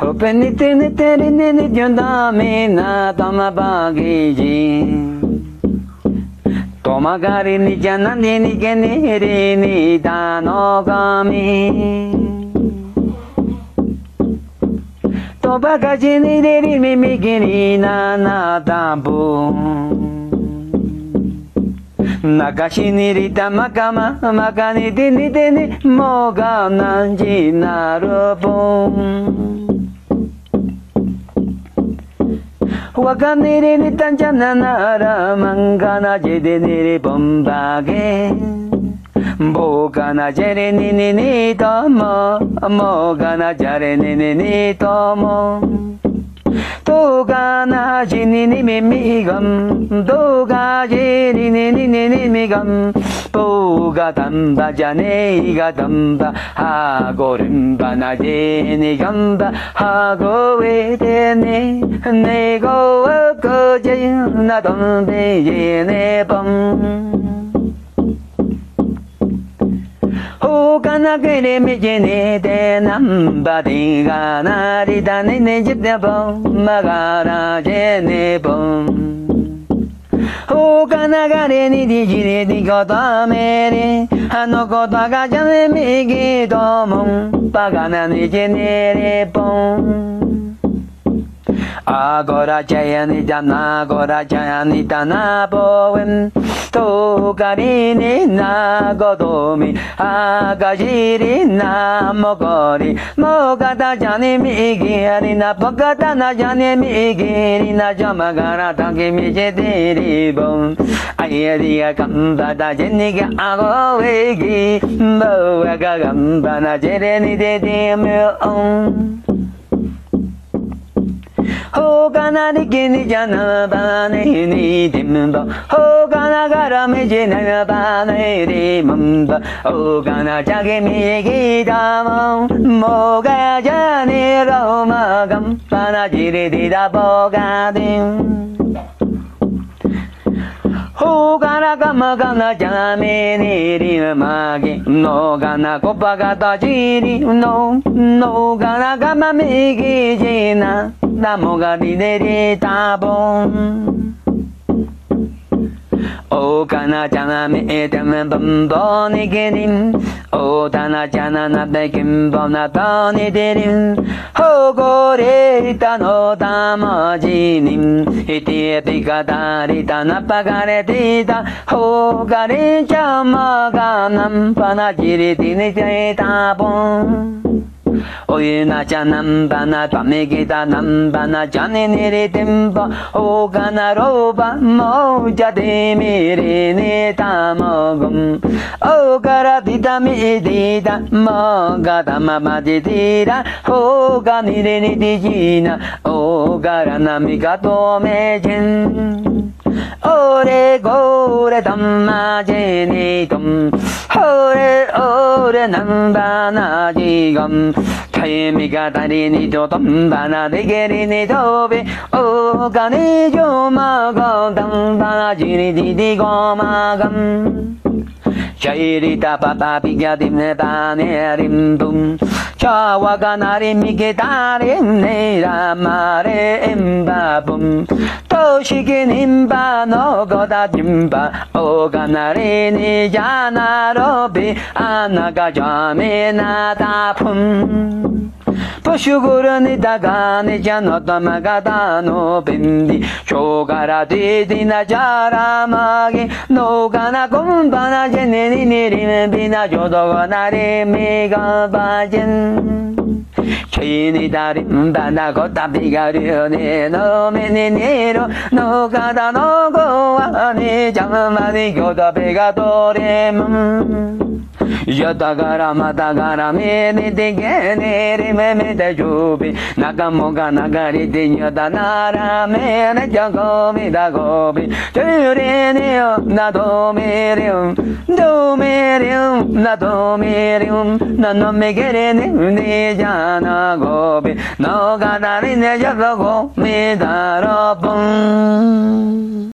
Openite ne terine ne jondame na tama bagiji. Tomagari ni janani ni genere ni danogami. Tobagaji ni deri mi migiri na tabu. Nakashi ni rita makama makani dini dini moga nanji narubo. Wakani ni tanjana nara mangana jede ni bombage. Bogana jere ni tomo mogana jare ni tomo. Togana jini ni mimigam, toga jini ni migam, toga tamba jane ga tamba, hagorimba na jeni gamba, hagoete ne go ko jin na tombe jene bam. Hogana gere me jene de namba de gana ri da ne jibde bom magara jene bom. Hogana gare ni di jire di gota mere hano gota ga jane me ge domon pagana ni jene re bom. Agora jayani dana agora jayani dana boem togari ni na godomi agajiri na mogori mogata jani migiri na pogata na jani migiri na jamagara tangi mi jediri bom ayeriya kamba da jeniga agowegi boaga gamba na jereni de on. Hogana rikini jana bane ni dimba Hogana gara me jena bane rimba Hogana jage me gidamo Moga jane roma gampana jiri dida bogadim Hogana gama gana jame ni rimagi No gana kopagata jiri no gana gama me gijina Namoga di deri tabon. O kana jana me etem bambo ni gerim. O tana jana na bekim bona tani derim. Ho gore tano tamajinim. Iti pikatari tana pagare tita. Ho gare chamaga nampana jiri tini tabon. Oyuna janambana pamegita nambana janini timba ogana roba moja de miri ni tamogum ogara dida mi dida mogada mama dida ogani ni dijina ogara namiga to mejin Ore gore damma jeni dum Ore nambana jigam Taimiga darini do dambana digerini dobe Ogani jomaga dambana jini didi gomagam Jairita papa piga dimne bane rimbum Chawaga nari mikitari ne ramare embabum Toshiki nimba no goda jimba Oga nari ni jana robi Anaga jame na tapum Pushugurani dagani janota magada no bindi Chogara didi na jara magi No gana kumbana jenini nirime bina jodoga nari miga bajen Chini darim bana gota bigaruni no meninero No gada no goani jamani goda bigatorem Yatagara matagara meni digene rime de jubi Nagamoga nagari dinyata nara mene jagobi dagobi Turinio na domirium na domirium Na no megerene ni jana gobi No gadari ne jagobi darabum